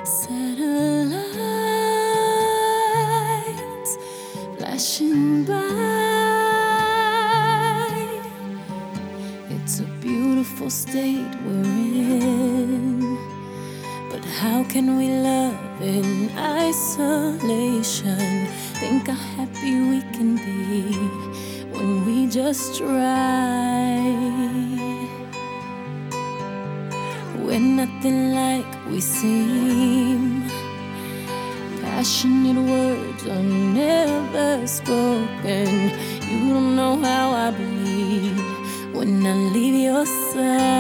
Satellites flashing by. It's a beautiful state we're in, but how can we love in isolation? Think how happy we can be when we just try. We're nothing like we seem. Passionate words are never spoken. You don't know how I bleed when I leave your side.